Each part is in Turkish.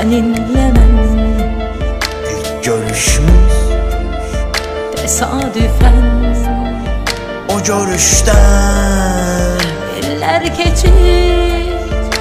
seninle ben. İlk görüşümüz tesadüfen, o görüşten eller geçir,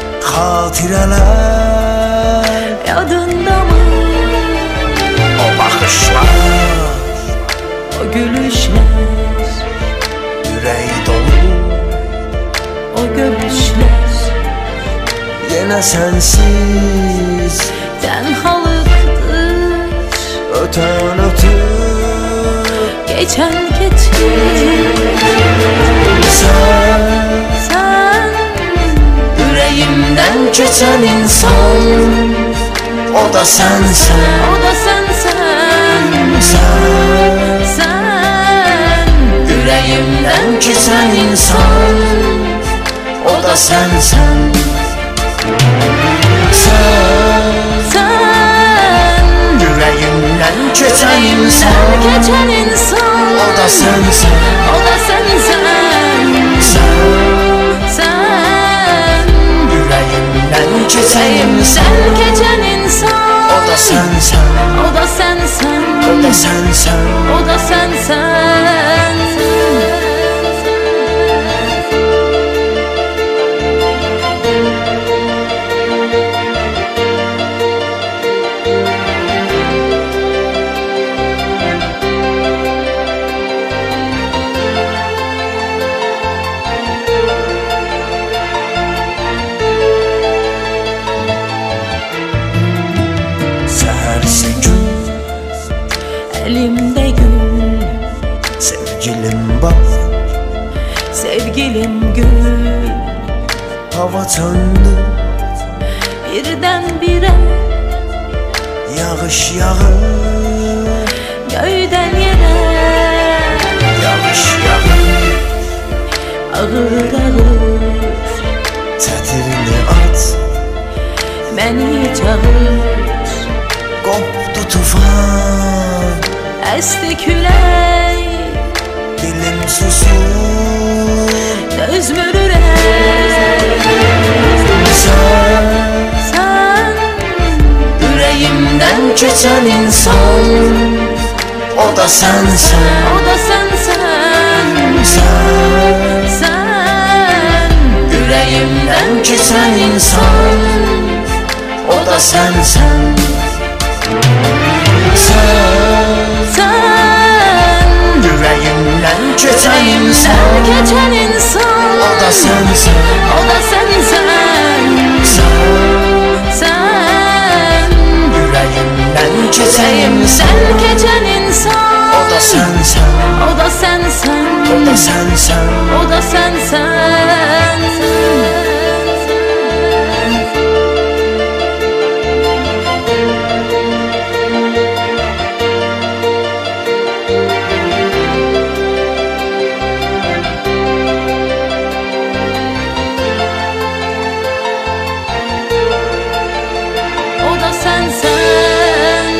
hatireler yadında mı? O bakışlar, O gülüşler, yüreği dolu o göbüşler, yine sensiz tenhalıktır. öten ötür Geçen geçir, sen yüreğimden geçen insan, o da sensen, o da sensen. Sen yüreğimden geçen insan, o da sensen. sen Yüreğimden geçen insan, geçen insan, o da sensen. o da sensen. Sen Yüreğimden geçen insan, sen geçen insan, o da sensen. o da sensen, O da sensen. o da sensen. Sehersi gün, Elimde gül, sevgilim bak, sevgilim gül. hava söndü, Birdenbire yağış yağır, göğden yere, yağış yağır. ağır ağır Tetirini at, beni çağır. koptu tufan, Esti küley, dilim susur. göz mürürey. Sen Yüreğimden geçen insan, o da sensen. o da sensen. Sen Yüreğimden geçen insan, o da sensen. sen Yüreğimden geçen insan, geçen insan, o da sensen. o da sensen. Sen Yüreğimden geçen insan, sen geçen insan, o da sensen. o da sensen, O da sensen. o da sensen. O da sensen.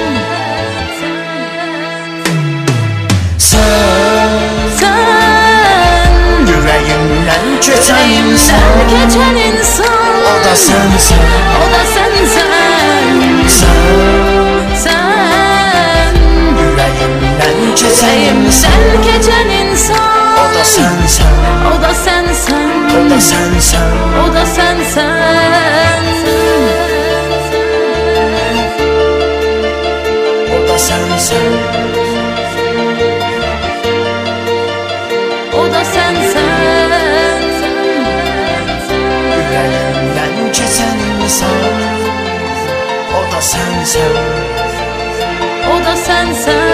Sen Yüreğimden geçen sen insan, geçen insan, o da sensen. o da sensen. Sen Yüreğimden geçen insan, sen geçen insan, o da sensen. o da sensen, O da sensen. o da sensen. O da sensen. O da sensen. Yüreğimden geçen insan, o da sensen. O da sensen.